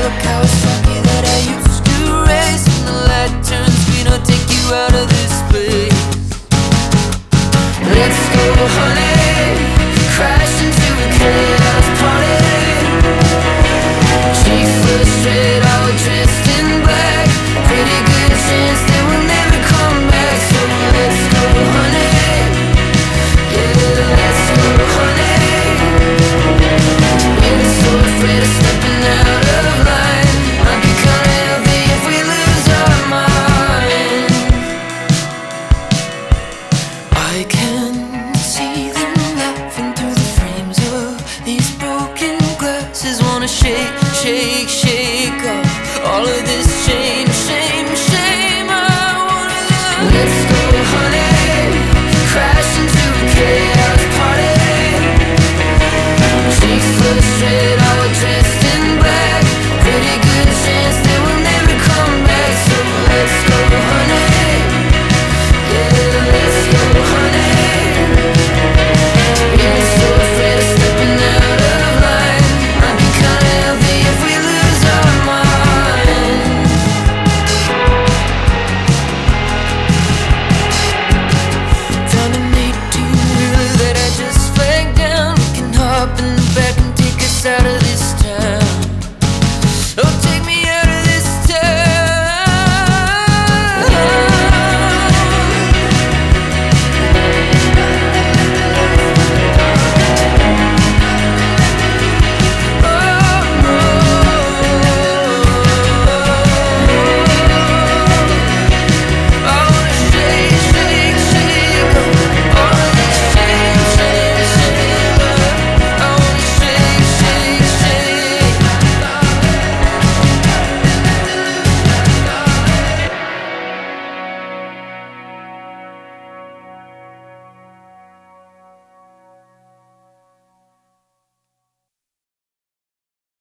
Kawasaki that I used to race. When the light turns green, I'll take you out of this place. Let's go, honey, crash into a chaos party. Cheeks flushed straight, all dressed in black. Pretty good chance that we'll never come back. So let's go, honey. Yeah, let's go, honey. We're so afraid of stepping out of line. Might be kinda healthy if we lose our mind. I can see them laughing through the frames of these broken glasses. Wanna shake, shake, shake off all of this shame, shame, shame. I wanna love. Let's go.